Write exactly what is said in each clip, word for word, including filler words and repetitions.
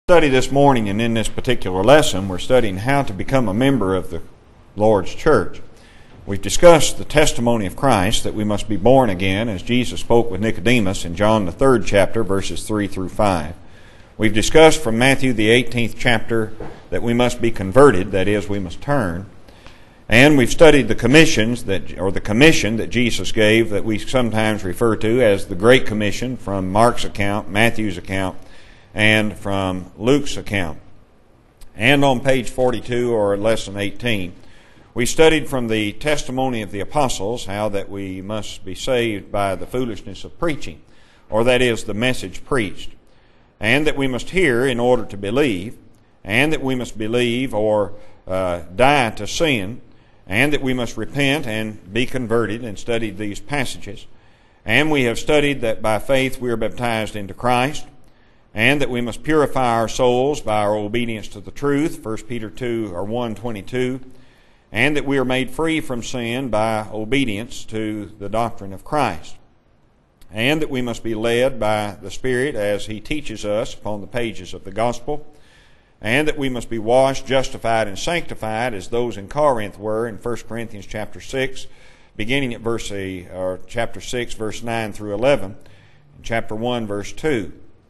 Study this morning, and in this particular lesson we're studying how to become a member of the Lord's church. We've discussed the testimony of Christ, that we must be born again, as Jesus spoke with Nicodemus in John the third chapter, verses three through five. We've discussed from Matthew the eighteenth chapter that we must be converted, that is, we must turn. And we've studied the commissions that, or the commission that Jesus gave, that we sometimes refer to as the Great Commission, from Mark's account, Matthew's account, and from Luke's account. And on page forty-two, or lesson eighteen, we studied from the testimony of the apostles how that we must be saved by the foolishness of preaching, or that is, the message preached, and that we must hear in order to believe, and that we must believe or uh, die to sin, and that we must repent and be converted, and studied these passages. And we have studied that by faith we are baptized into Christ, and that we must purify our souls by our obedience to the truth, First Peter two or one twenty-two, and that we are made free from sin by obedience to the doctrine of Christ, and that we must be led by the Spirit as He teaches us upon the pages of the gospel, and that we must be washed, justified, and sanctified as those in Corinth were in First Corinthians chapter six, beginning at verse or chapter six, verse nine through eleven, and chapter one, verse two.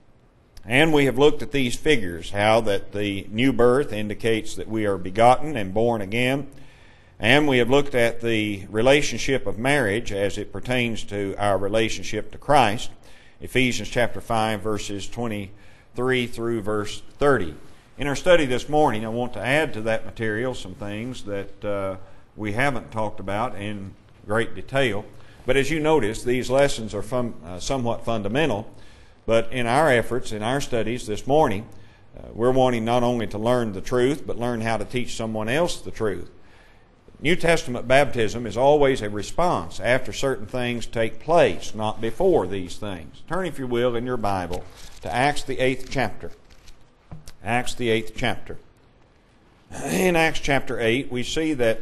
And we have looked at these figures, how that the new birth indicates that we are begotten and born again. And we have looked at the relationship of marriage as it pertains to our relationship to Christ, Ephesians chapter five, verses twenty-three through verse thirty. In our study this morning, I want to add to that material some things that uh, we haven't talked about in great detail. But as you notice, these lessons are fun, uh, somewhat fundamental. But in our efforts, in our studies this morning, uh, we're wanting not only to learn the truth, but learn how to teach someone else the truth. New Testament baptism is always a response after certain things take place, not before these things. Turn, if you will, in your Bible to Acts the eighth chapter. Acts the eighth chapter. In Acts chapter eight, we see that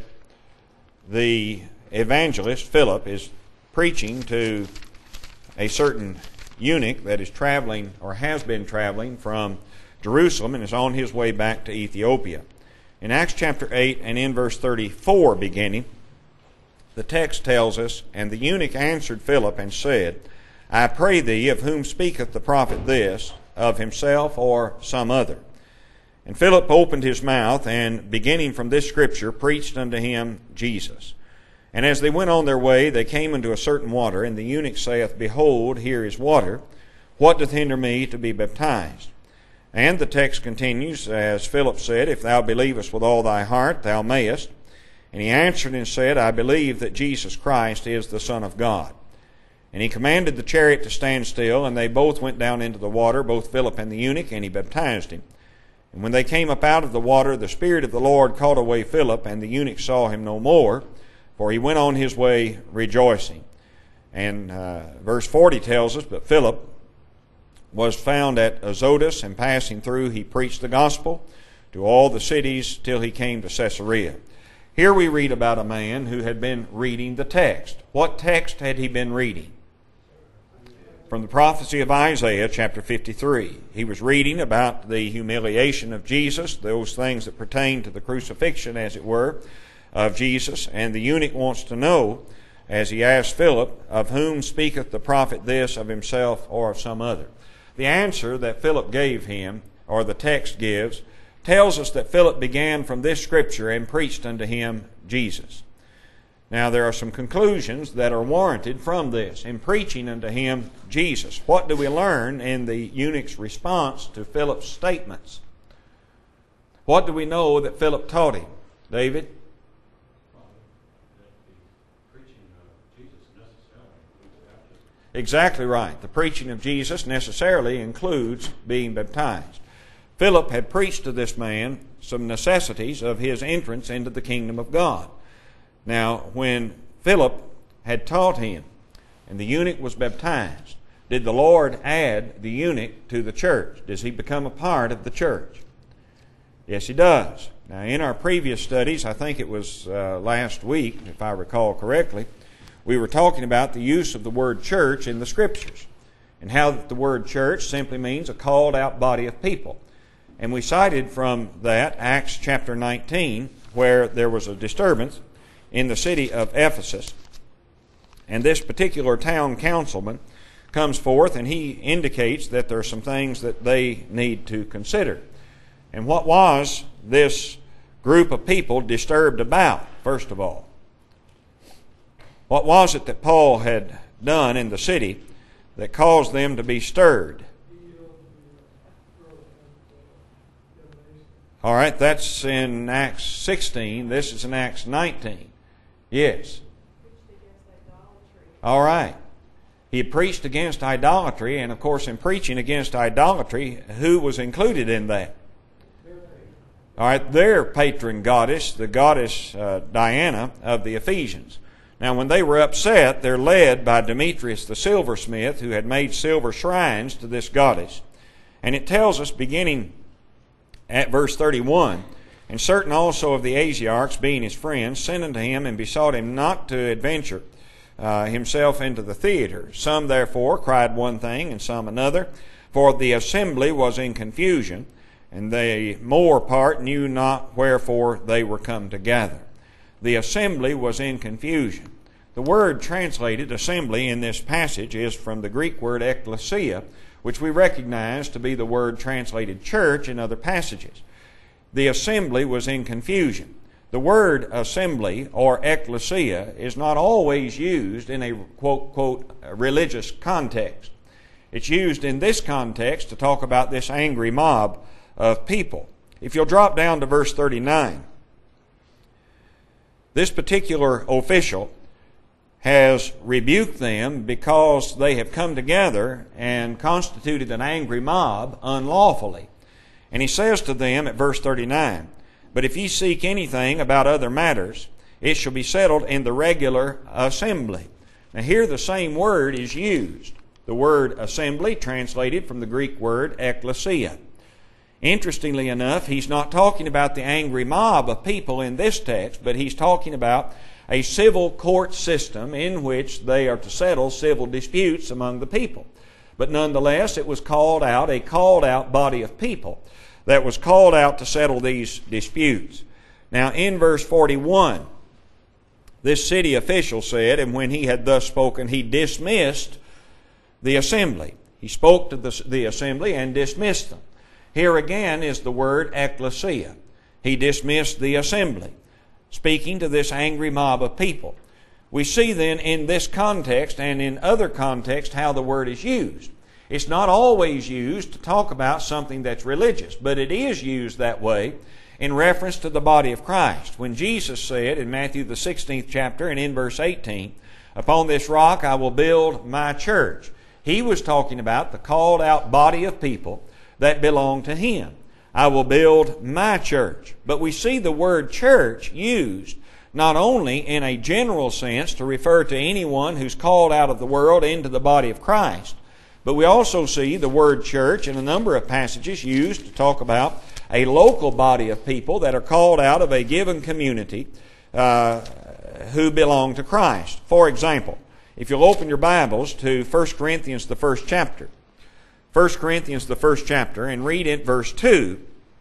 the evangelist, Philip, is preaching to a certain eunuch that is traveling, or has been traveling, from Jerusalem and is on his way back to Ethiopia. In Acts chapter eight and in verse thirty-four beginning, the text tells us, "And the eunuch answered Philip and said, I pray thee, of whom speaketh the prophet this, of himself or some other? And Philip opened his mouth, and beginning from this scripture, preached unto him Jesus. And as they went on their way, they came into a certain water, and the eunuch saith, Behold, here is water. What doth hinder me to be baptized? And the text continues, as Philip said, If thou believest with all thy heart, thou mayest. And he answered and said, I believe that Jesus Christ is the Son of God. And he commanded the chariot to stand still, and they both went down into the water, both Philip and the eunuch, and he baptized him. And when they came up out of the water, the Spirit of the Lord caught away Philip, and the eunuch saw him no more, for he went on his way rejoicing. And uh, verse forty tells us, But Philip was found at Azotus, and passing through he preached the gospel to all the cities till he came to Caesarea. Here we read about a man who had been reading the text. What text had he been reading? From the prophecy of Isaiah chapter fifty-three. He was reading about the humiliation of Jesus, those things that pertain to the crucifixion, as it were, of Jesus. And the eunuch wants to know, as he asks Philip, of whom speaketh the prophet this, of himself or of some other? The answer that Philip gave him, or the text gives, tells us that Philip began from this scripture and preached unto him Jesus. Now there are some conclusions that are warranted from this. In preaching unto him Jesus, what do we learn in the eunuch's response to Philip's statements? What do we know that Philip taught him? David? Exactly right. The preaching of Jesus necessarily includes being baptized. Philip had preached to this man some necessities of his entrance into the kingdom of God. Now, when Philip had taught him, and the eunuch was baptized, did the Lord add the eunuch to the church? Does he become a part of the church? Yes, he does. Now, in our previous studies, I think it was uh, last week, if I recall correctly, we were talking about the use of the word church in the Scriptures, and how the word church simply means a called out body of people. And we cited from that Acts chapter nineteen, where there was a disturbance in the city of Ephesus. And this particular town councilman comes forth and he indicates that there are some things that they need to consider. And what was this group of people disturbed about, first of all? What was it that Paul had done in the city that caused them to be stirred? All right, that's in Acts sixteen. This is in Acts nineteen. Yes. All right. He preached against idolatry, and of course in preaching against idolatry, who was included in that? All right, their patron goddess, the goddess uh, Diana of the Ephesians. Now when they were upset, they're led by Demetrius the silversmith, who had made silver shrines to this goddess. And it tells us, beginning at verse thirty-one, and certain also of the Asiarchs, being his friends, sent unto him and besought him not to adventure uh, himself into the theater. Some therefore cried one thing, and some another, for the assembly was in confusion, and the more part knew not wherefore they were come together. The assembly was in confusion. The word translated assembly in this passage is from the Greek word ekklesia, which we recognize to be the word translated church in other passages. The assembly was in confusion. The word assembly or ekklesia is not always used in a quote, quote, religious context. It's used in this context to talk about this angry mob of people. If you'll drop down to verse thirty-nine, this particular official has rebuked them because they have come together and constituted an angry mob unlawfully. And he says to them at verse thirty-nine, but if ye seek anything about other matters, it shall be settled in the regular assembly. Now here the same word is used. The word assembly translated from the Greek word ekklesia. Interestingly enough, he's not talking about the angry mob of people in this text, but he's talking about a civil court system in which they are to settle civil disputes among the people. But nonetheless, it was called out, a called out body of people that was called out to settle these disputes. Now in verse forty-one, this city official said, and when he had thus spoken, he dismissed the assembly. He spoke to the, the assembly and dismissed them. Here again is the word ekklesia. He dismissed the assembly, speaking to this angry mob of people. We see then in this context and in other contexts how the word is used. It's not always used to talk about something that's religious, but it is used that way in reference to the body of Christ. When Jesus said in Matthew the sixteenth chapter and in verse eighteen, upon this rock I will build my church. He was talking about the called out body of people that belong to Him. I will build my church. But we see the word church used not only in a general sense to refer to anyone who's called out of the world into the body of Christ, but we also see the word church in a number of passages used to talk about a local body of people that are called out of a given community uh, who belong to Christ. For example, if you'll open your Bibles to First Corinthians, the first chapter. First Corinthians, the first chapter, and read it verse two.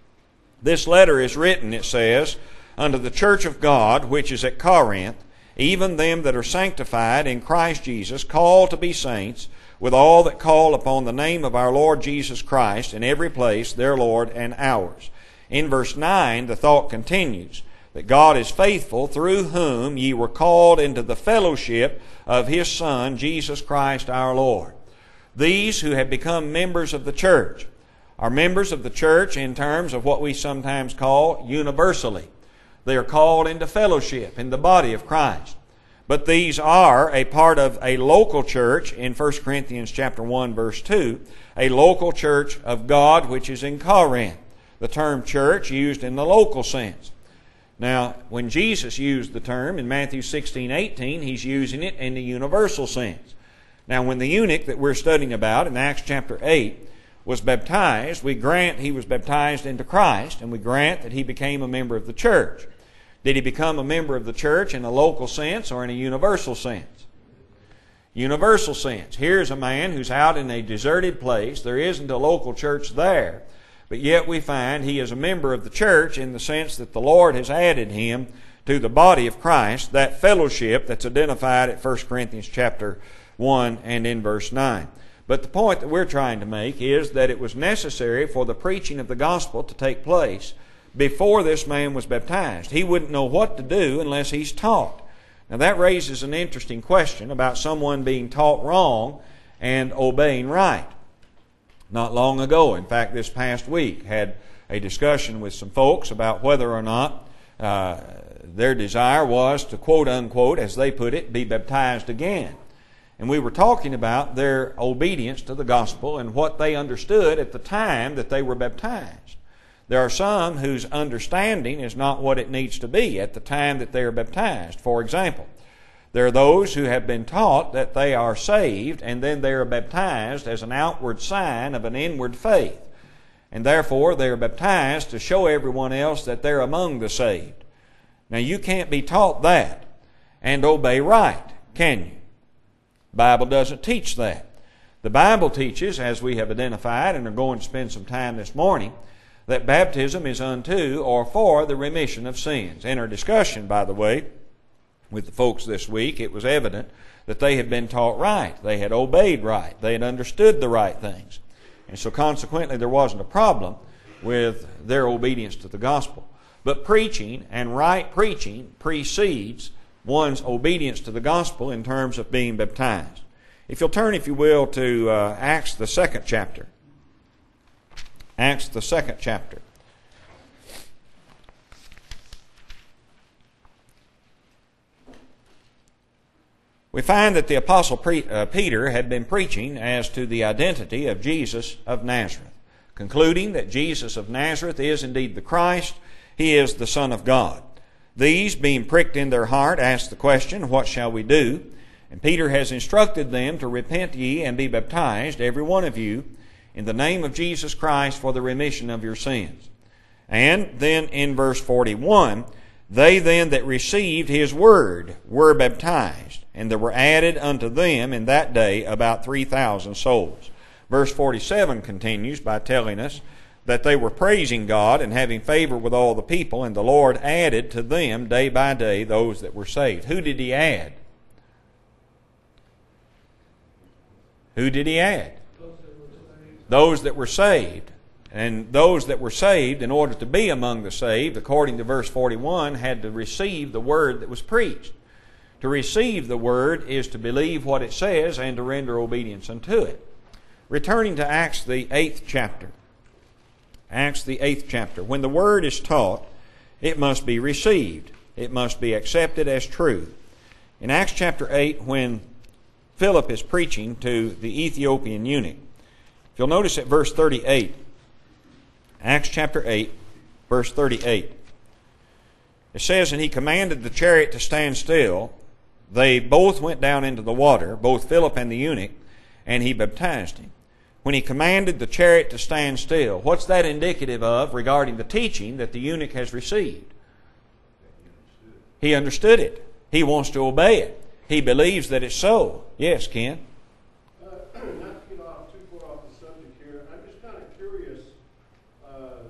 This letter is written, it says, unto the church of God, which is at Corinth, even them that are sanctified in Christ Jesus, called to be saints, with all that call upon the name of our Lord Jesus Christ, in every place, their Lord and ours. In verse nine, the thought continues, that God is faithful, through whom ye were called into the fellowship of His Son, Jesus Christ our Lord. These who have become members of the church are members of the church in terms of what we sometimes call universally. They are called into fellowship in the body of Christ. But these are a part of a local church in First Corinthians chapter one, verse two, a local church of God which is in Corinth. The term church used in the local sense. Now, when Jesus used the term in Matthew sixteen, eighteen, He's using it in the universal sense. Now, when the eunuch that we're studying about in Acts chapter eight was baptized, we grant he was baptized into Christ, and we grant that he became a member of the church. Did he become a member of the church in a local sense or in a universal sense? Universal sense. Here's a man who's out in a deserted place. There isn't a local church there. but yet we find he is a member of the church in the sense that the Lord has added him to the body of Christ, that fellowship that's identified at First Corinthians chapter one and in verse nine. But the point that we're trying to make is that it was necessary for the preaching of the gospel to take place before this man was baptized. He wouldn't know what to do unless he's taught. Now that raises an interesting question about someone being taught wrong and obeying right. Not long ago, in fact this past week, had a discussion with some folks about whether or not uh, their desire was to, quote unquote, as they put it, be baptized again. And we were talking about their obedience to the gospel and what they understood at the time that they were baptized. There are some whose understanding is not what it needs to be at the time that they are baptized. For example, there are those who have been taught that they are saved and then they are baptized as an outward sign of an inward faith. And therefore they are baptized to show everyone else that they're among the saved. Now you can't be taught that and obey right, can you? The Bible doesn't teach that. The Bible teaches, as we have identified and are going to spend some time this morning, that baptism is unto or for the remission of sins. In our discussion, by the way, with the folks this week, it was evident that they had been taught right. They had obeyed right. They had understood the right things. And so consequently there wasn't a problem with their obedience to the gospel. But preaching and right preaching precedes one's obedience to the gospel in terms of being baptized. If you'll turn, if you will, to uh, Acts the second chapter. Acts the second chapter. We find that the Apostle Pre- uh, Peter had been preaching as to the identity of Jesus of Nazareth, concluding that Jesus of Nazareth is indeed the Christ, he is the Son of God. These, being pricked in their heart, asked the question, what shall we do? And Peter has instructed them to repent ye and be baptized, every one of you, in the name of Jesus Christ for the remission of your sins. And then in verse forty-one, they then that received his word were baptized, and there were added unto them in that day about three thousand souls. Verse forty-seven continues by telling us that they were praising God and having favor with all the people, and the Lord added to them day by day those that were saved. Who did he add? Who did he add? Those that were saved. And those that were saved, in order to be among the saved, according to verse forty-one, had to receive the word that was preached. To receive the word is to believe what it says and to render obedience unto it. Returning to Acts the eighth chapter. Acts the eighth chapter. When the word is taught, it must be received. It must be accepted as truth. In Acts chapter eight, when Philip is preaching to the Ethiopian eunuch, if you'll notice at verse thirty-eight, Acts chapter eight, verse thirty-eight, it says, and he commanded the chariot to stand still. They both went down into the water, both Philip and the eunuch, and he baptized him. When he commanded the chariot to stand still, what's that indicative of regarding the teaching that the eunuch has received? He understood it. He wants to obey it. He believes that it's so. Yes, Ken? Uh, not to get off too far off the subject here, I'm just kind of curious. Uh,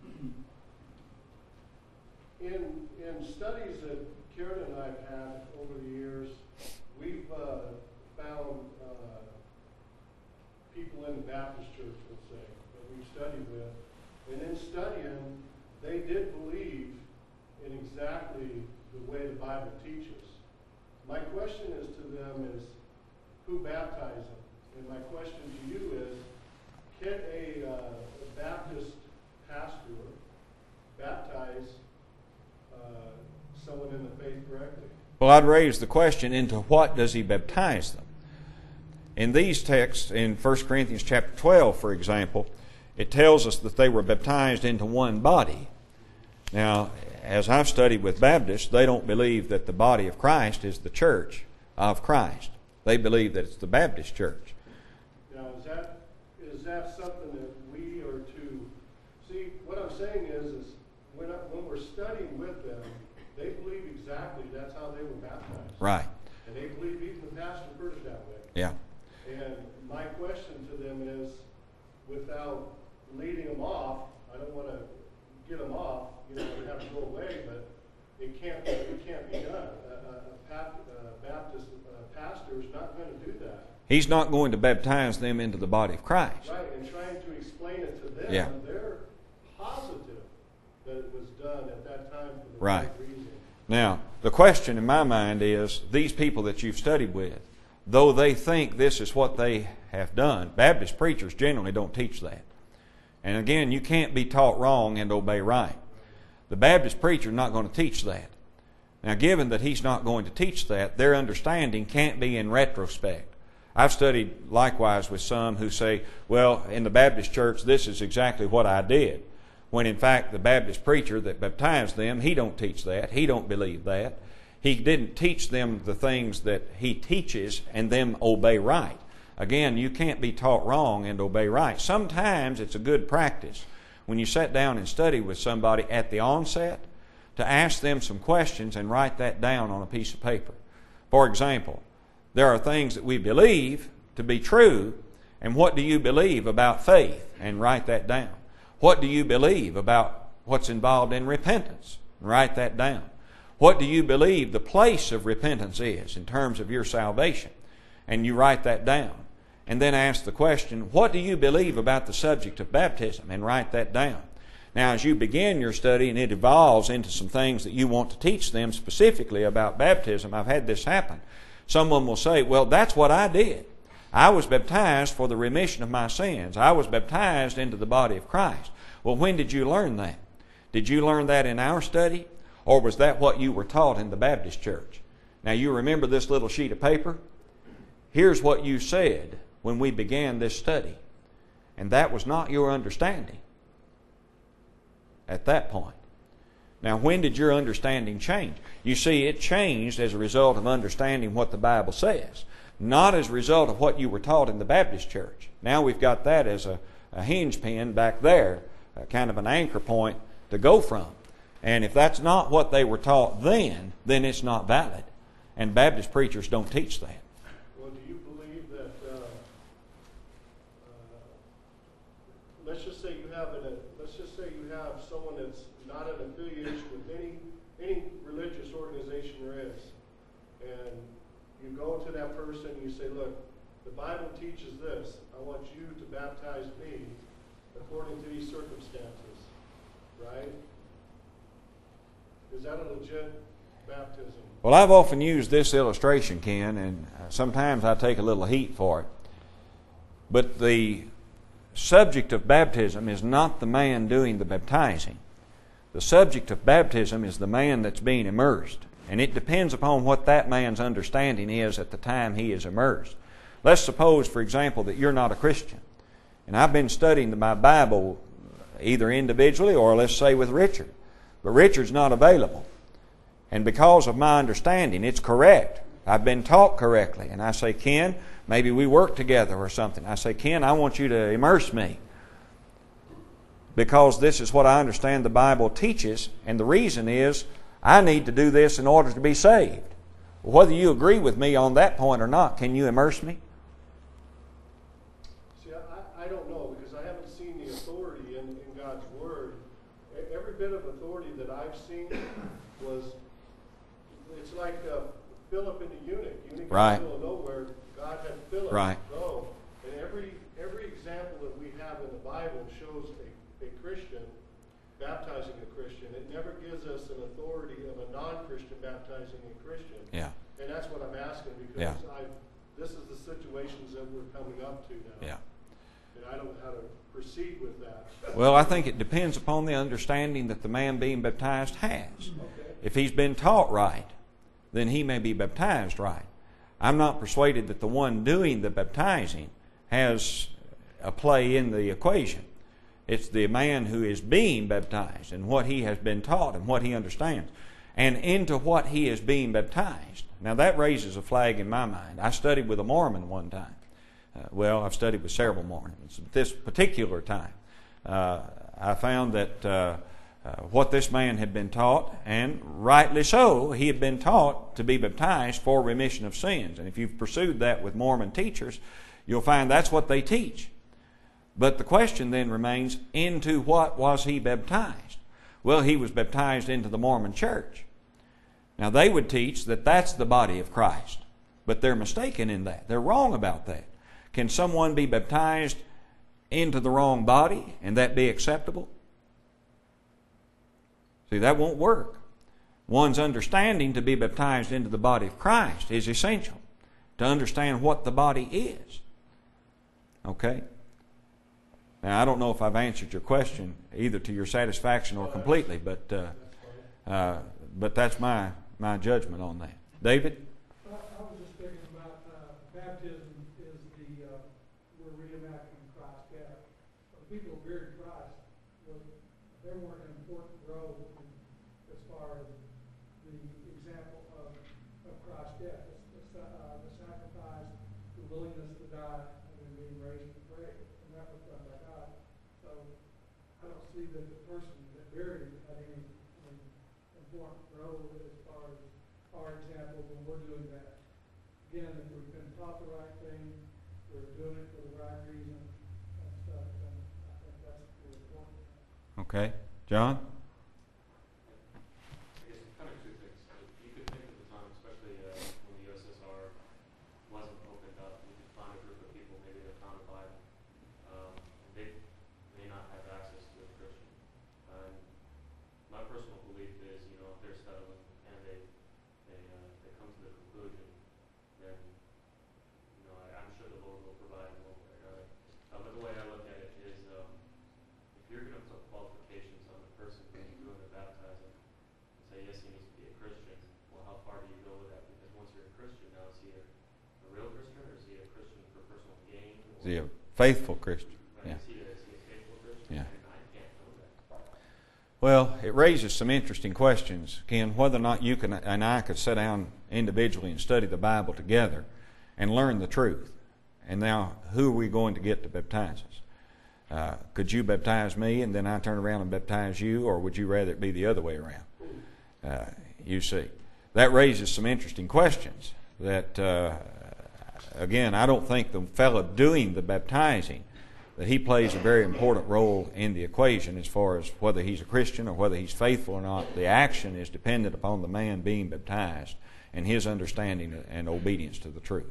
in in studies that Karen and I have had over the years, we've uh, found uh, people in the Baptist church, let's say, that we've studied with, and in studying, they did believe in exactly the way the Bible teaches. My question is to them is, who baptized them? And my question to you is, can a, uh, a Baptist pastor baptize uh, someone in the faith correctly? Well, I'd raise the question, into what does he baptize them? In these texts, in First Corinthians chapter twelve, for example, it tells us that they were baptized into one body. Now, as I've studied with Baptists, they don't believe that the body of Christ is the church of Christ. They believe that it's the Baptist church. Now, is that is that something that we are to see? What I'm saying is, is when, I, when we're studying with them, they believe exactly that's how they were baptized. Right. And they believe even the pastor heard it that way. Yeah. And my question to them is, without leading them off. I don't want to get them off, you know, they have to go away, but it can't, it can't be done. A, a, a Baptist uh, pastor is not going to do that. He's not going to baptize them into the body of Christ. Right, and trying to explain it to them, yeah. they're positive that it was done at that time for the right. right reason. Now, the question in my mind is, these people that you've studied with, though they think this is what they have done, Baptist preachers generally don't teach that. And again, you can't be taught wrong and obey right. The Baptist preacher is not going to teach that. Now, given that he's not going to teach that, their understanding can't be in retrospect. I've studied likewise with some who say, well, in the Baptist church, this is exactly what I did. When in fact, the Baptist preacher that baptized them, he don't teach that. He don't believe that. He didn't teach them the things that he teaches and them obey right. Again, you can't be taught wrong and obey right. Sometimes it's a good practice when you sit down and study with somebody at the onset to ask them some questions and write that down on a piece of paper. For example, there are things that we believe to be true, and what do you believe about faith? And write that down. What do you believe about what's involved in repentance? And write that down. What do you believe the place of repentance is in terms of your salvation? And you write that down. And then ask the question, what do you believe about the subject of baptism? And write that down. Now, as you begin your study and it evolves into some things that you want to teach them specifically about baptism, I've had this happen. Someone will say, well, that's what I did. I was baptized for the remission of my sins. I was baptized into the body of Christ. Well, when did you learn that? Did you learn that in our study? Or was that what you were taught in the Baptist church? Now, you remember this little sheet of paper? Here's what you said when we began this study. And that was not your understanding at that point. Now, when did your understanding change? You see, it changed as a result of understanding what the Bible says, not as a result of what you were taught in the Baptist church. Now we've got that as a, a hinge pin back there, a kind of an anchor point to go from. And if that's not what they were taught then, then it's not valid. And Baptist preachers don't teach that. Well, do you believe that, uh, uh, let's just say you have an, let's just say you have someone that's not an affiliation with any any religious organization there is, and you go to that person and you say, look, the Bible teaches this. I want you to baptize me according to these circumstances, right? Is that a legit baptism? Well, I've often used this illustration, Ken, and sometimes I take a little heat for it. But the subject of baptism is not the man doing the baptizing. The subject of baptism is the man that's being immersed. And it depends upon what that man's understanding is at the time he is immersed. Let's suppose, for example, that you're not a Christian. And I've been studying my Bible either individually or let's say with Richard. But Richard's not available. And because of my understanding, it's correct. I've been taught correctly. And I say, Ken, maybe we work together or something. I say, Ken, I want you to immerse me, because this is what I understand the Bible teaches, and the reason is I need to do this in order to be saved. Whether you agree with me on that point or not, can you immerse me? See, I, I don't know, because I haven't seen the authority in, in God's Word. Every bit of authority that I've seen was, it's like uh, Philip and the eunuch. Eunuch right. in the middle of nowhere, God had Philip right. go. And every, every example that we have in the Bible shows a a Christian baptizing a Christian. It never gives us an authority of a non-Christian baptizing a Christian. Yeah. And that's what I'm asking, because yeah. I, this is the situations that we're coming up to now. Yeah. And I don't know how to proceed with that. Well, I think it depends upon the understanding that the man being baptized has. Okay. If he's been taught right, then he may be baptized right. I'm not persuaded that the one doing the baptizing has a play in the equation. It's the man who is being baptized and what he has been taught and what he understands and into what he is being baptized. Now that raises a flag in my mind. I studied with a Mormon one time. Uh, well, I've studied with several Mormons. This particular time, uh, I found that uh, uh, what this man had been taught, and rightly so, he had been taught to be baptized for remission of sins. And if you've pursued that with Mormon teachers, you'll find that's what they teach. But the question then remains, into what was he baptized? Well, he was baptized into the Mormon church. Now, they would teach that that's the body of Christ, but they're mistaken in that. They're wrong about that. Can someone be baptized into the wrong body and that be acceptable? See, that won't work. One's understanding to be baptized into the body of Christ is essential to understand what the body is. Okay? Now, I don't know if I've answered your question either to your satisfaction or completely, but uh, uh, but that's my, my judgment on that. David? I was just thinking about uh, baptism is the, uh, we're reenacting Christ's death. When people buried Christ, well, they weren't an important role in, as far as the example of, of Christ's death. It's the, uh, the sacrifice, the willingness to die, and then being raised to pray. And that was done by God. So I don't see that the person that buried had any, any important role as far as our example when we're doing that. Again, if we've been taught the right thing, we're doing it for the right reason and stuff, and I think that's the important. Okay. John? I guess kind of two things. You could think of the time, especially uh, when the U S S R wasn't opened up, you could find a group of people, maybe they found a Bible. Um, they may not have access to a Christian. Um, my personal belief is, you know, if they're settling and they they, uh, they come to the conclusion, then, you know, I, I'm sure the Lord will provide them one way or another. Uh, but the way I look at it is, um, if you're going to put qualifications on the person who's doing the baptizing, and say, yes, he needs to be a Christian, well, how far do you go with that? Because once you're a Christian, now is he a, a real Christian, or is he a Christian for personal gain? Or, Is he a faithful Christian? right, Yeah. is, he a, is he a faithful Christian? Yeah. And I can't know that. Well, it raises some interesting questions, Ken, whether or not you can, and I could sit down individually and study the Bible together and learn the truth. And now, who are we going to get to baptize us? Uh, could you baptize me and then I turn around and baptize you, or would you rather it be the other way around? Uh, you see. That raises some interesting questions that, uh, again, I don't think the fellow doing the baptizing, that he plays a very important role in the equation as far as whether he's a Christian or whether he's faithful or not. The action is dependent upon the man being baptized and his understanding and obedience to the truth.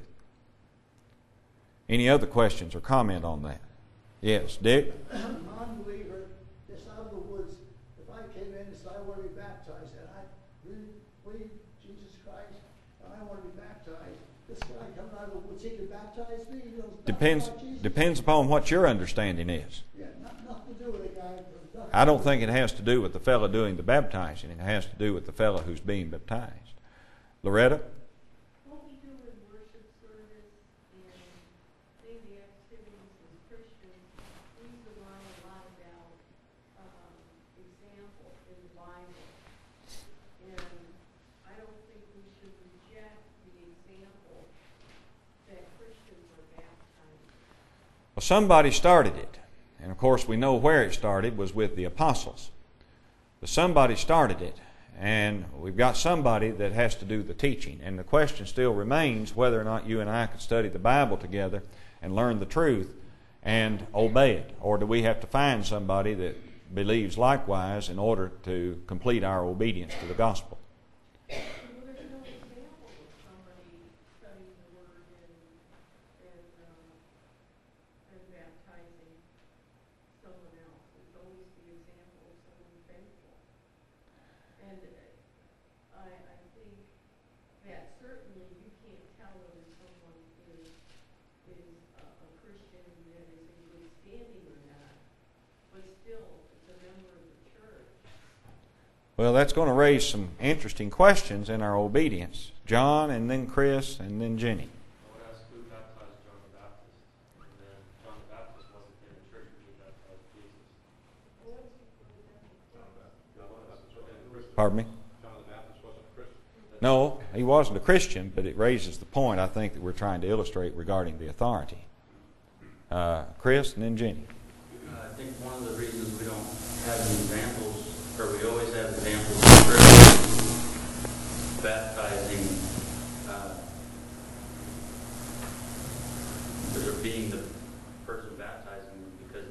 Any other questions or comment on that? Yes, Dick? I'm an unbeliever, just out of the woods. If I came in and said, I want to be baptized, and I really believe Jesus Christ, and I want to be baptized, this guy coming out of the woods, he can baptize me? He knows nothing Depends about Jesus. depends upon what your understanding is. Yeah, not, nothing to do with the guy. nothing I don't to do think with it has to do with the fellow doing the baptizing. It has to do with the fellow who's being baptized. Loretta? What we do in worship service and daily activities as Christians, we rely a lot about um, example in the Bible. And I don't think we should reject the example that Christians are baptized. Well, somebody started it. And of course, we know where it started was with the apostles. But somebody started it. And we've got somebody that has to do the teaching. And the question still remains whether or not you and I could study the Bible together and learn the truth and obey it. Or do we have to find somebody that believes likewise in order to complete our obedience to the gospel? Well, there's no example of somebody studying the Word and, and, um, and baptizing someone else. It's always the example of someone faithful. And uh, I, I think that certainly you can't tell whether someone is, is a, a Christian that is in good standing or not, but still it's a member of the church. Well, that's going to raise some interesting questions in our obedience. John, and then Chris, and then Jenny. I would ask who baptized John the Baptist, and then John the Baptist wasn't in the church when he baptized Jesus. Pardon me? John the Baptist wasn't a Christian. No, he wasn't a Christian, but it raises the point I think that we're trying to illustrate regarding the authority. Uh, Chris, and then Jenny. Uh, I think one of the reasons we don't have any examples, or we always have examples of Christians baptizing, uh, or being the person baptizing, because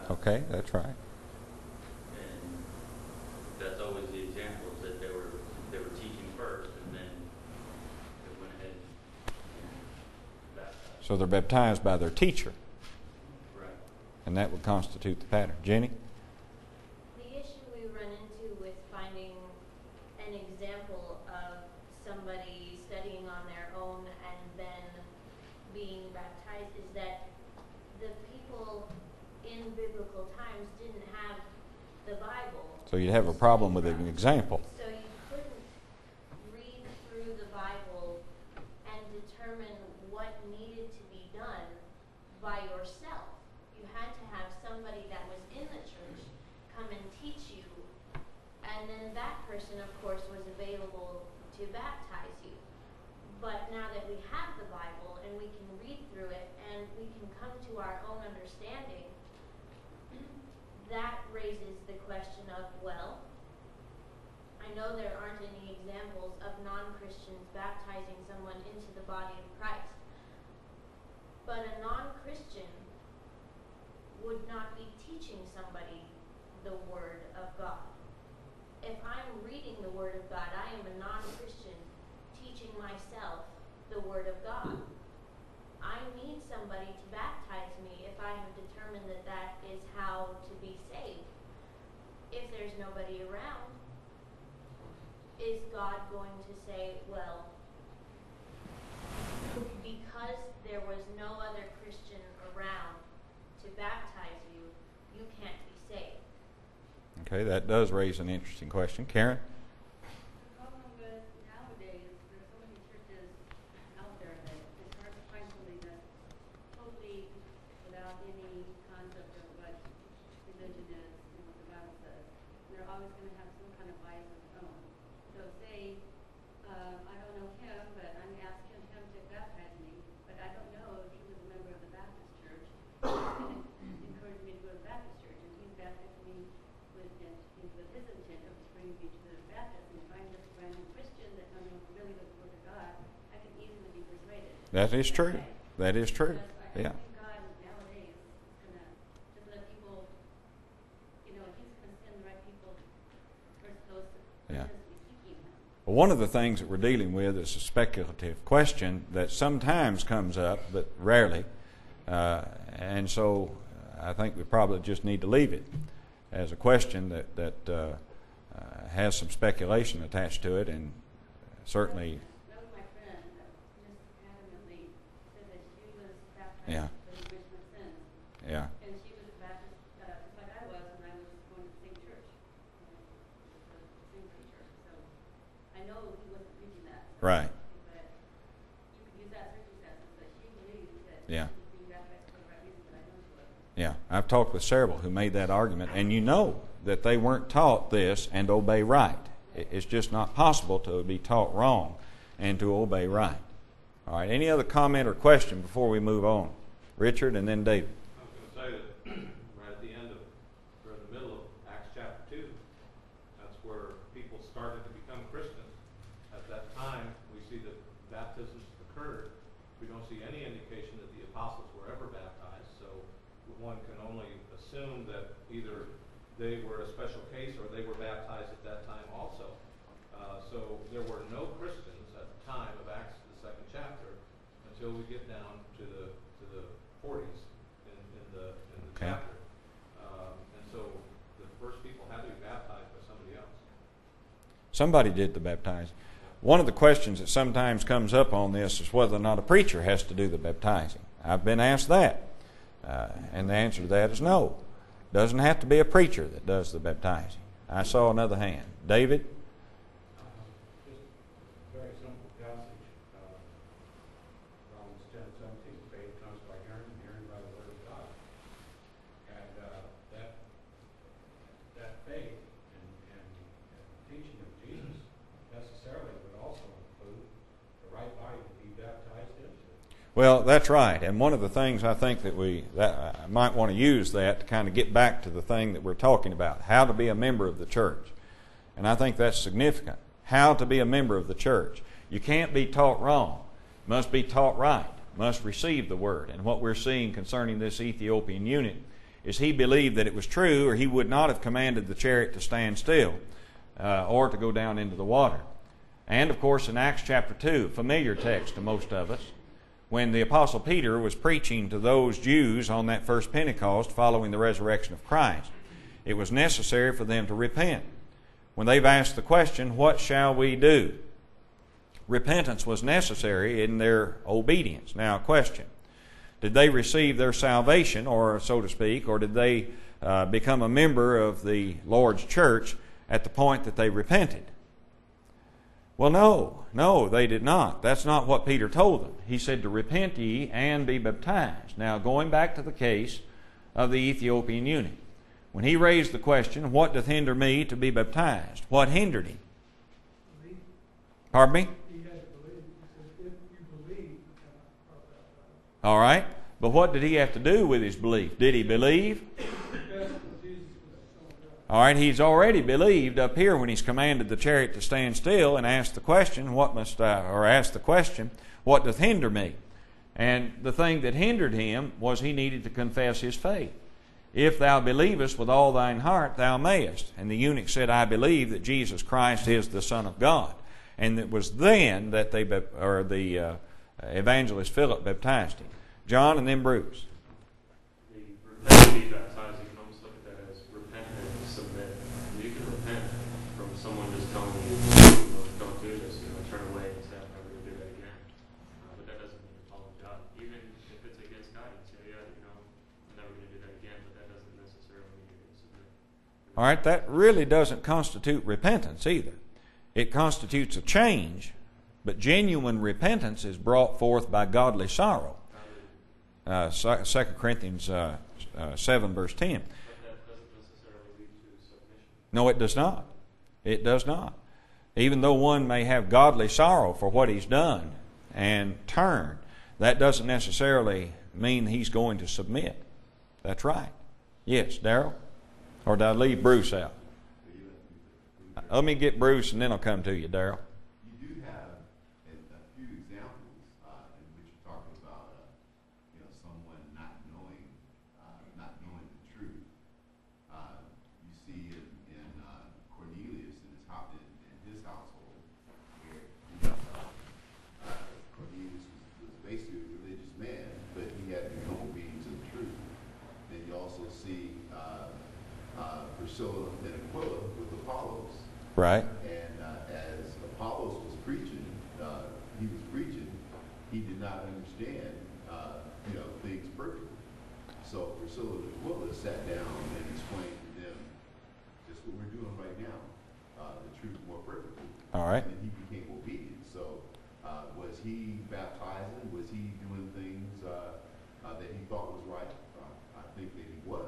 Okay, that's right. And that's always the examples that they were they were teaching first, and then they went ahead and baptized. So they're baptized by their teacher, Right. and that would constitute the pattern. Jenny? The issue we run into with finding an example of somebody studying on their own and then being baptized is that the people in biblical times didn't have the Bible. So you'd have a problem with an example. So you couldn't read through the Bible and determine what needed to be done by yourself. You had to have somebody that was in the church come and teach you, and then that person, of course, was available to baptize you. But now that we have the Bible and we can read through it and we can come to our own understanding, that raises the question of, well, I know there aren't any examples of non-Christians baptizing someone into the body of Christ, but a non-Christian would not be teaching somebody the Word of God. If I'm reading the Word of God, I am a non-Christian teaching myself the Word of God. I need somebody to baptize me if I have determined that that is how to be saved. If there's nobody around, is God going to say, well, because there was no other Christian around to baptize you, you can't be saved? Okay, that does raise an interesting question. Karen? The problem with nowadays, there's so many churches out there that it's hard to find somebody that's totally without any concept of what religion is and what the Bible says. They're always going to have some kind of bias of their own. So say, uh, I don't know him, but I'm asking him to baptize me, but I don't know if he was a member of the Baptist church. He's encouraged me to go to the Baptist church, and he's baptized me with, with his intent of bringing me to the baptism. If I'm just a random Christian that don't know really the Word of God, I can easily be persuaded. That is true. That is true. Because I Yeah. think God nowadays is going to just let people, you know, He's going to send the right people first, those Yeah. that are seeking Him. Well, one of the things that we're dealing with is a speculative question that sometimes comes up, but rarely. Uh, and so I think we probably just need to leave it as a question that, that uh, uh, has some speculation attached to it, and certainly, That was my friend that just adamantly said that she was baptized Yeah. for the remission of sins. yeah. And she was a Baptist, uh, just like I was when I was going to the same church. You know, it was the same preacher. So I know he wasn't preaching that. So, Right. But you could use that circumstances, but she believed that Yeah. she was being baptized for the right reason, but I know she wasn't. Yeah, I've talked with several who made that argument, and you know that they weren't taught this and obey right. It- It's just not possible to be taught wrong and to obey right. All right, any other comment or question before we move on? Richard and then David. I was going to say that right at the end of, or in the middle of Acts chapter two, that's where people started to become Christians. At that time, we see that baptisms occurred. We don't see any indication that the apostles were ever baptized, so one can only assume that either they were a special case or they were baptized at that time also. Uh, so there were no Christians at the time of Acts, the second chapter, until we get down to the to the forties in, in the in the Okay. chapter. Um, and so the first people had to be baptized by somebody else. Somebody did the baptizing. One of the questions that sometimes comes up on this is whether or not a preacher has to do the baptizing. I've been asked that, uh, and the answer to that is no. Doesn't have to be a preacher that does the baptizing. I saw another hand. David? Just a very simple passage, uh, Romans ten seventeen, faith comes by hearing, and hearing by the word of God. And uh, that that faith and, and, and teaching of Jesus necessarily would also include the right body to be baptized into. Well, that's right. And one of the things I think that we that I might want to use that to kind of get back to the thing that we're talking about, how to be a member of the church. And I think that's significant. How to be a member of the church. You can't be taught wrong. You must be taught right. You must receive the word. And what we're seeing concerning this Ethiopian eunuch is he believed that it was true, or he would not have commanded the chariot to stand still uh, or to go down into the water. And, of course, in Acts chapter two, familiar text to most of us, when the Apostle Peter was preaching to those Jews on that first Pentecost following the resurrection of Christ, it was necessary for them to repent. When they've asked the question, what shall we do? Repentance was necessary in their obedience. Now, question. Did they receive their salvation, or so to speak, or did they uh, become a member of the Lord's church at the point that they repented? Well, no. No, they did not. That's not what Peter told them. He said to repent ye and be baptized. Now, going back to the case of the Ethiopian eunuch, when he raised the question, what doth hinder me to be baptized? What hindered him? Believe. Pardon me? He had to believe. He said, if you believe, you cannot be baptized. All right. But what did he have to do with his belief? Did he believe? All right, he's already believed up here when he's commanded the chariot to stand still and asked the question, what must I, or asked the question, what doth hinder me? And the thing that hindered him was he needed to confess his faith. If thou believest with all thine heart, thou mayest. And the eunuch said, I believe that Jesus Christ is the Son of God. And it was then that they, or the uh, evangelist Philip baptized him. John and then Bruce. The repent and be baptized, you can almost look at that as repent and submit. You can repent from someone just telling you, don't do this, you know, turn away and say, I'm never going to do that again. Uh, but that doesn't mean you're following God. Even if it's against God, you say, yeah, you know, I'm never going to do that again, but that doesn't necessarily mean you're going to submit. All right, that really doesn't constitute repentance either. It constitutes a change, but genuine repentance is brought forth by godly sorrow. Uh, Second Corinthians uh, uh, seven, verse ten. But that doesn't necessarily lead to submission. No, it does not. It does not. Even though one may have godly sorrow for what he's done and turn, that doesn't necessarily mean he's going to submit. That's right. Yes, Darrell? Or did I leave Bruce out? Let me get Bruce and then I'll come to you, Darrell. You do have a, a few examples uh, in which you're talking about, uh, you know, someone not knowing, uh, not knowing the truth. Uh, you see in, in uh, Cornelius in his, house, in, in his household, where you know, uh, Cornelius was, was basically a religious man, but he had become obedient to the truth. Then you also see uh, uh, Priscilla and Aquila with Apollos. Right. And uh, as Apollos was preaching, uh, he was preaching, he did not understand, uh, you know, things perfectly. So Priscilla and Aquila sat down and explained to them just what we're doing right now, uh, the truth more perfectly. All right. And he became obedient. So uh, was he baptizing? Was he doing things uh, uh, that he thought was right? Uh, I think that he was.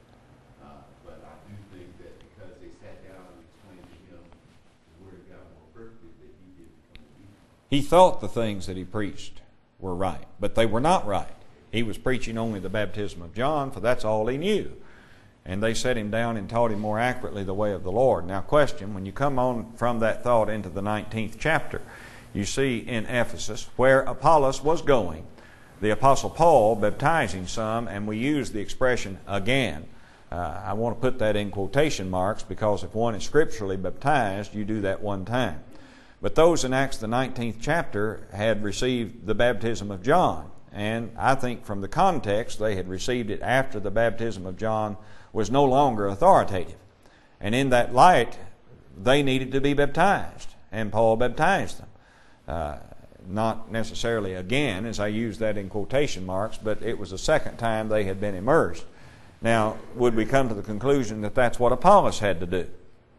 Uh, but I do think that because they sat down and explained to him the Word of God more perfectly, that he did become obedient. He thought the things that he preached were right, but they were not right. He was preaching only the baptism of John, for that's all he knew. And they set him down and taught him more accurately the way of the Lord. Now, question, when you come on from that thought into the nineteenth chapter, you see in Ephesus where Apollos was going, the Apostle Paul baptizing some, and we use the expression again. Uh, I want to put that in quotation marks because if one is scripturally baptized, you do that one time. But those in Acts the nineteenth chapter had received the baptism of John. And I think from the context, they had received it after the baptism of John was no longer authoritative. And in that light, they needed to be baptized. And Paul baptized them. Uh, not necessarily again, as I use that in quotation marks, but it was the second time they had been immersed. Now, would we come to the conclusion that that's what Apollos had to do?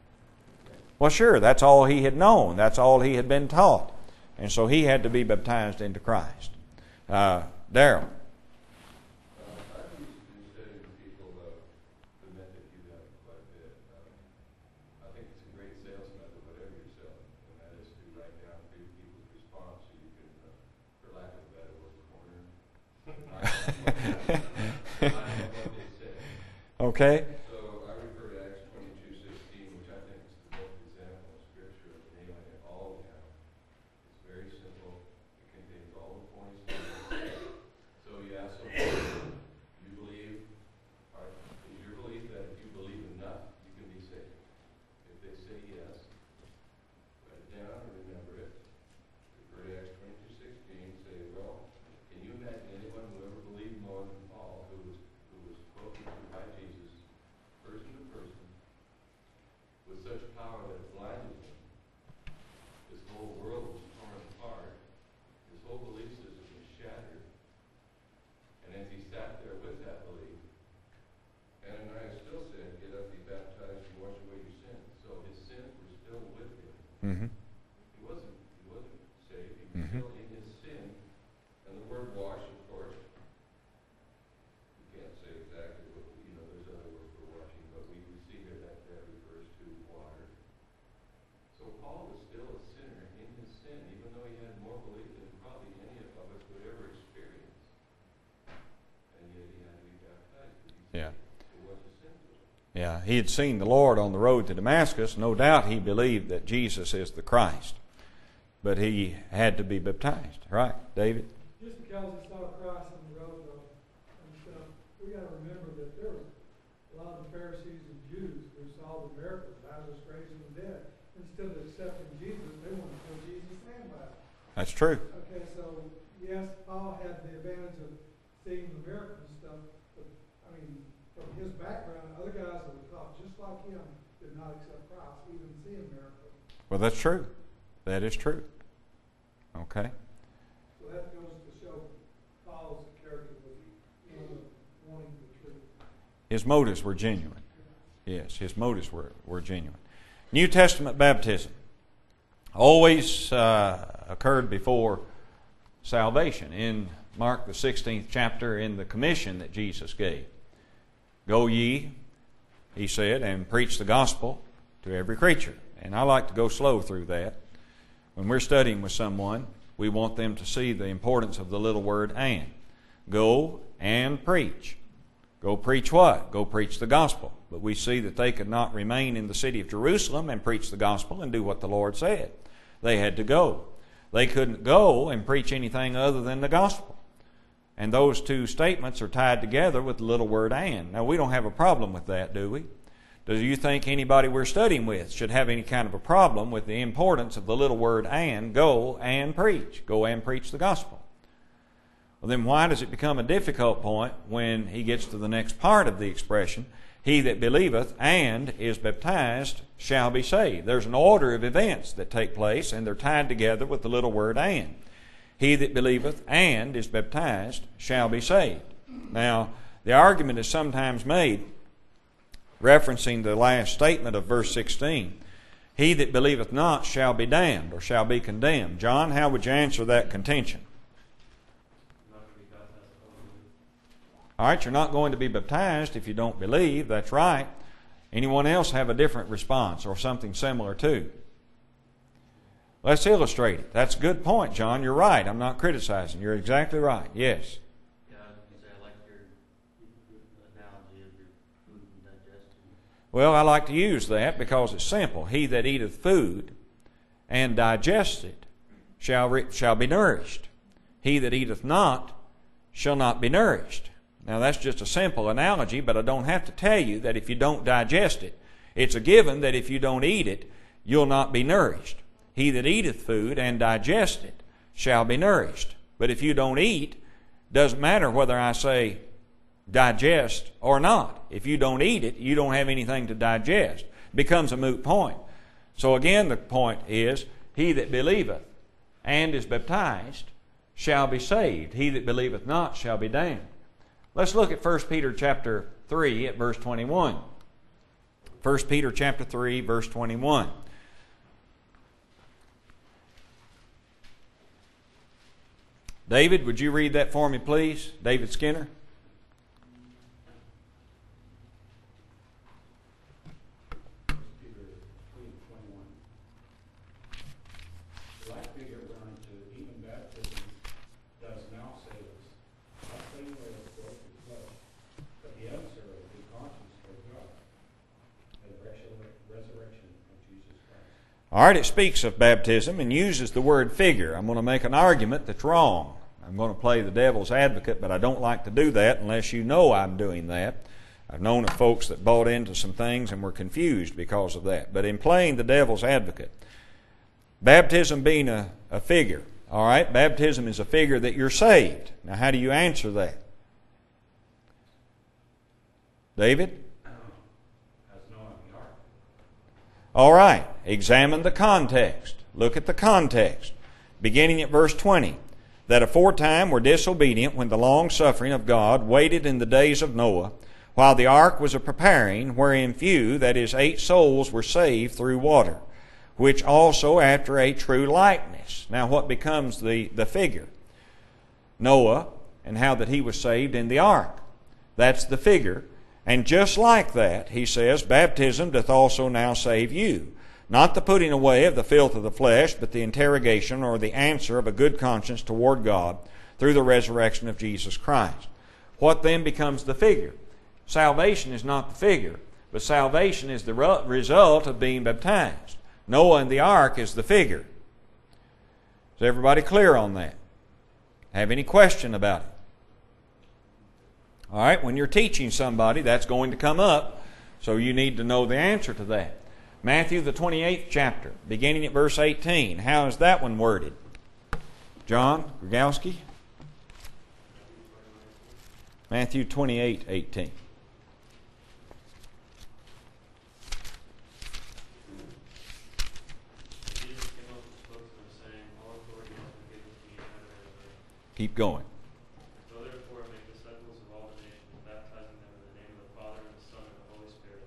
Well, sure, that's all he had known. That's all he had been taught. And so he had to be baptized into Christ. Uh, Darrell. Uh, I've used in studying people uh, the method you have quite a bit. Um, I think it's a great sales method, whatever you're selling, and that is to write down people's response so you can, uh, for lack of a better word, corner. I know what they said. Okay. So I refer to Acts twenty-two sixteen, which I think is the best example of Scripture of nailing it all down. It's very simple. It contains all the points. So you ask someone, you believe, all right, Yeah, he had seen the Lord on the road to Damascus. No doubt he believed that Jesus is the Christ. But he had to be baptized. Right, David? Just because he saw Christ on the road, though, and stuff, we got to remember that there was a lot of the Pharisees and Jews who saw the miracles, Lazarus raising the dead. Instead of accepting Jesus, they wanted to kill Jesus and Lazarus. That's true. Okay, so yes, Paul had the advantage of seeing the miracles and stuff, but I mean, from his background, other guys that were taught just like him did not accept Christ, even seeing miracles. Well, that's true. That is true. Okay. So that goes to show Paul's character was one of wanting the truth. His motives were genuine. Yes, his motives were, were genuine. New Testament baptism always uh, occurred before salvation. In Mark the sixteenth chapter, in the commission that Jesus gave, "Go ye," he said, "and preach the gospel to every creature." And I like to go slow through that. When we're studying with someone, we want them to see the importance of the little word "and." Go and preach. Go preach what? Go preach the gospel. But we see that they could not remain in the city of Jerusalem and preach the gospel and do what the Lord said. They had to go. They couldn't go and preach anything other than the gospel. And those two statements are tied together with the little word "and." Now, we don't have a problem with that, do we? Do you think anybody we're studying with should have any kind of a problem with the importance of the little word "and"? Go and preach. Go and preach the gospel. Well, then why does it become a difficult point when he gets to the next part of the expression, "He that believeth and is baptized shall be saved"? There's an order of events that take place, and they're tied together with the little word "and." He that believeth and is baptized shall be saved. Now, the argument is sometimes made, referencing the last statement of verse sixteen, "He that believeth not shall be damned," or shall be condemned. John, how would you answer that contention? All right, you're not going to be baptized if you don't believe. That's right. Anyone else have a different response or something similar too? Let's illustrate it. That's a good point, John. You're right. I'm not criticizing. You're exactly right. Yes. Yeah, I was going to say, I like your analogy of your food and digestion. Well, I like to use that because it's simple. "He that eateth food and digests it shall, re- shall be nourished. He that eateth not shall not be nourished." Now, that's just a simple analogy, but I don't have to tell you that if you don't digest it, it's a given that if you don't eat it, you'll not be nourished. "He that eateth food and digests it shall be nourished." But if you don't eat, doesn't matter whether I say digest or not. If you don't eat it, you don't have anything to digest. It becomes a moot point. So again, the point is, "He that believeth and is baptized shall be saved. He that believeth not shall be damned." Let's look at First Peter chapter three at verse twenty-one. First Peter chapter three, verse twenty-one. David, would you read that for me, please? David Skinner. All right, it speaks of baptism and uses the word figure. I'm going to make an argument that's wrong. I'm going to play the devil's advocate, but I don't like to do that unless you know I'm doing that. I've known of folks that bought into some things and were confused because of that. But in playing the devil's advocate, baptism being a, a figure, all right, baptism is a figure that you're saved. Now, how do you answer that? David? All right, examine the context. Look at the context. Beginning at verse twenty. "That aforetime were disobedient when the long suffering of God waited in the days of Noah, while the ark was a preparing, wherein few, that is, eight souls, were saved through water, which also after a true likeness." Now what becomes the, the figure? Noah, and how that he was saved in the ark. That's the figure. And just like that, he says, baptism doth also now save you. Not the putting away of the filth of the flesh, but the interrogation or the answer of a good conscience toward God through the resurrection of Jesus Christ. What then becomes the figure? Salvation is not the figure, But salvation is the re- result of being baptized. Noah and the ark is the figure. Is everybody clear on that? Have any question about it? All right, when you're teaching somebody, that's going to come up, so you need to know the answer to that. Matthew, the twenty-eighth chapter, beginning at verse eighteen. How is that one worded? John Grigowski? Matthew twenty-eight, eighteen. Keep going. Go therefore and make disciples of all the nations, baptizing them in the name of the Father and the Son and the Holy Spirit.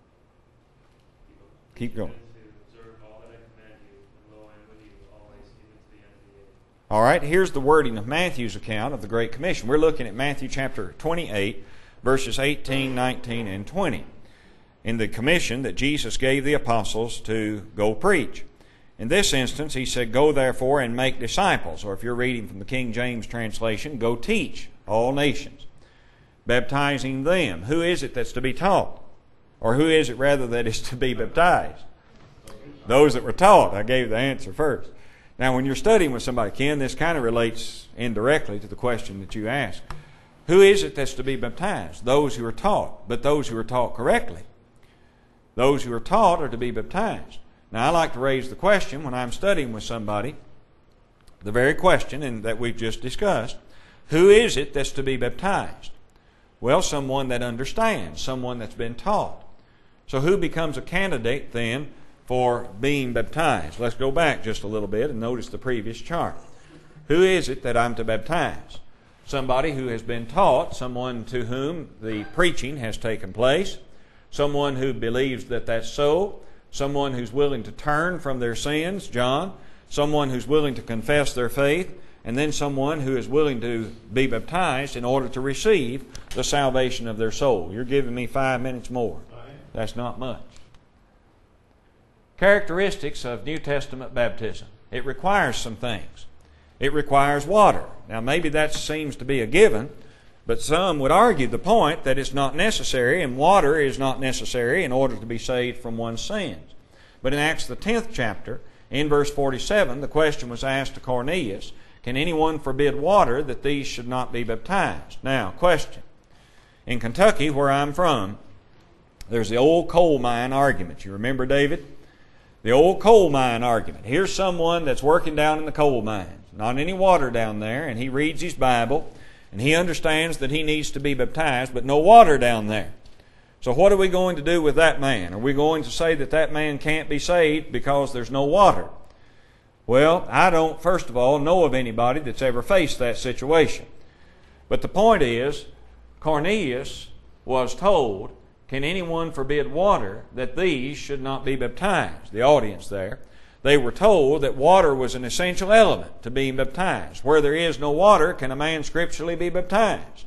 Keep going. To observe all that I command you, and lo, I am with you always, even to the end of the age. All right, here's the wording of Matthew's account of the Great Commission. We're looking at Matthew chapter twenty-eight, verses eighteen, nineteen, and twenty. In the commission that Jesus gave the apostles to go preach. In this instance, he said, go therefore and make disciples, or if you're reading from the King James translation, go teach all nations, baptizing them. Who is it that's to be taught? Or who is it rather that is to be baptized? Those that were taught. I gave the answer first. Now, when you're studying with somebody, Ken, this kind of relates indirectly to the question that you asked. Who is it that's to be baptized? Those who are taught, but those who are taught correctly. Those who are taught are to be baptized. Now, I like to raise the question when I'm studying with somebody, the very question and that we've just discussed, who is it that's to be baptized? Well, someone that understands, someone that's been taught. So who becomes a candidate then for being baptized? Let's go back just a little bit and notice the previous chart. Who is it that I'm to baptize? Somebody who has been taught, someone to whom the preaching has taken place, someone who believes that that's so, someone who's willing to turn from their sins, John, someone who's willing to confess their faith, and then someone who is willing to be baptized in order to receive the salvation of their soul. You're giving me five minutes more. That's not much. Characteristics of New Testament baptism. It requires some things. It requires water. Now, maybe that seems to be a given, but some would argue the point that it's not necessary, and water is not necessary in order to be saved from one's sins. But in Acts the tenth chapter, in verse forty-seven, the question was asked to Cornelius, can anyone forbid water that these should not be baptized? Now, question. In Kentucky, where I'm from, there's the old coal mine argument. You remember, David? The old coal mine argument. Here's someone that's working down in the coal mines. Not any water down there, and he reads his Bible, and he understands that he needs to be baptized, but no water down there. So what are we going to do with that man? Are we going to say that that man can't be saved because there's no water? Well, I don't, first of all, know of anybody that's ever faced that situation. But the point is, Cornelius was told, can anyone forbid water that these should not be baptized? The audience there. They were told that water was an essential element to being baptized. Where there is no water, can a man scripturally be baptized?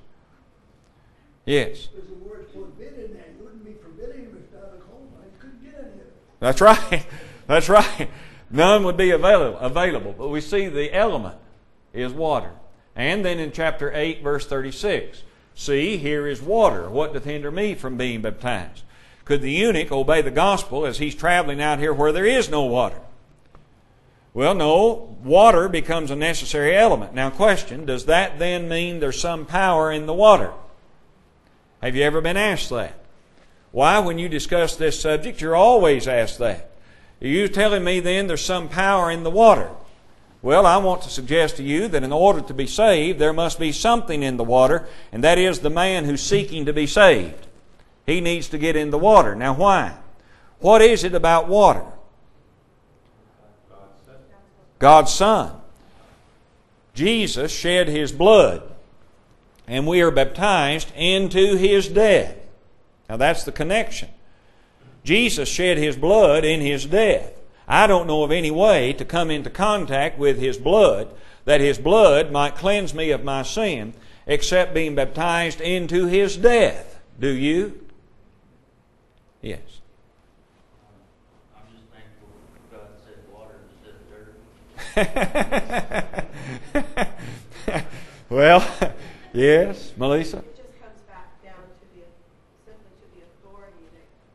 Yes. There's a word forbid in there. You wouldn't be forbidding him if not a coal mine. You couldn't get any of it. That's right. That's right. None would be available, available. But we see the element is water. And then in chapter eight, verse thirty-six, see, here is water. What doth hinder me from being baptized? Could the eunuch obey the gospel as he's traveling out here where there is no water? Well, no, water becomes a necessary element. Now, question, does that then mean there's some power in the water? Have you ever been asked that? Why, when you discuss this subject, you're always asked that. Are you telling me then there's some power in the water? Well, I want to suggest to you that in order to be saved, there must be something in the water, and that is the man who's seeking to be saved. He needs to get in the water. Now, why? What is it about water? God's Son. Jesus shed His blood, and we are baptized into His death. Now that's the connection. Jesus shed His blood in His death. I don't know of any way to come into contact with His blood, that His blood might cleanse me of my sin, except being baptized into His death. Do you? Yes. Well, yes, Melissa? It just comes back down to the, simply to the authority that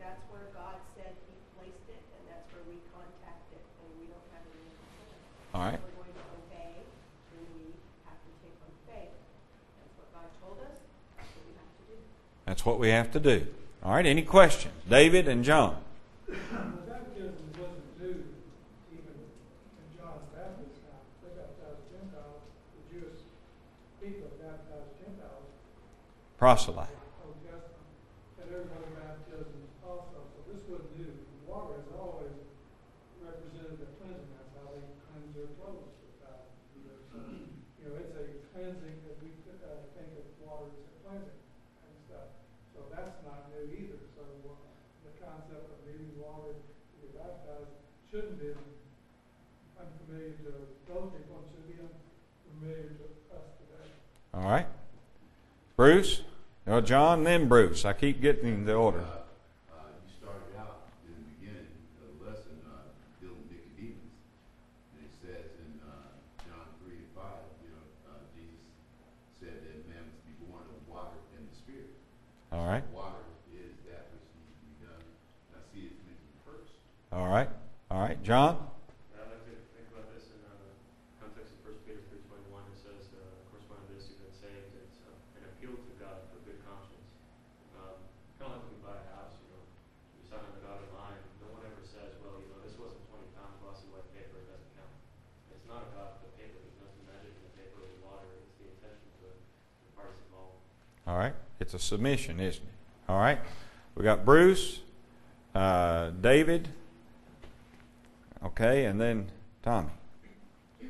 That's what we have to do. All right, any questions? David and John. The baptism wasn't new even in John the Baptist's time. They baptized Gentiles. The Jewish people baptized Gentiles. Proselyte. Old Testament. And there were other baptisms also. So this was new. Water has always represented the cleansing. That's how they cleanse their clothes for thousands of years. So, you know, it's a cleansing that we uh, think of water as a cleansing and stuff. So that's not new either. So uh, the concept of needing water to be baptized shouldn't be unfamiliar to those people and should be unfamiliar to us today. All right. Bruce? Well, John, then Bruce. I keep getting the order. Uh, uh, you started out in the beginning of the lesson uh, dealing with Nicodemus. And it says in uh, John three and five, you know, uh, Jesus said that man must be born of water and the Spirit. All right. Water is that which needs to be done. And I see it's mentioned first. All right. All right. John? I like to think about this in uh, the context of First Peter three twenty-one. It says, uh, corresponding to this, you've been saved. It's uh, an appeal to God for good conscience. Um, kind of like when you buy a house, you know, you sign on the dotted line. No one ever says, well, you know, this wasn't twenty pounds glossy white paper. It doesn't count. It's not about the paper. There's nothing magic in the paper or the water. It's the intention to the parties involved. All right. It's a submission, isn't it? All right. We got Bruce, uh, David, okay, and then Tommy. In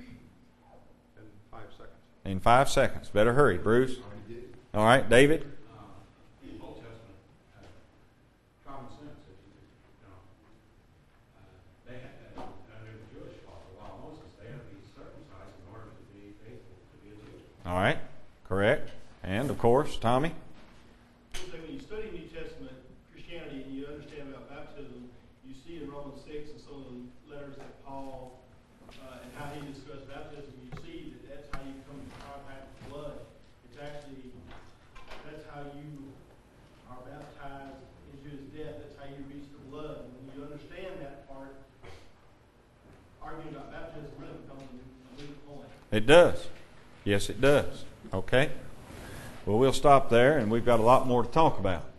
five seconds. In five seconds. Better hurry, Bruce. Already did. All right, David. Uh, in the Old Testament, uh, common sense, if you, you know, uh, they had that under the Jewish law. The law of Moses, they had to be circumcised in order to be faithful to be a Jew. All right. Correct. And, of course, Tommy. So when you study New Testament Christianity and you understand about baptism, you see in Romans six and some of the letters that Paul uh, and how he discussed baptism, you see that that's how you come into contact with blood. It's actually, that's how you are baptized into his death. That's how you reach the blood. And when you understand that part, arguing about baptism really becomes a moot point. It does. Yes, it does. Okay. Well, we'll stop there, and we've got a lot more to talk about.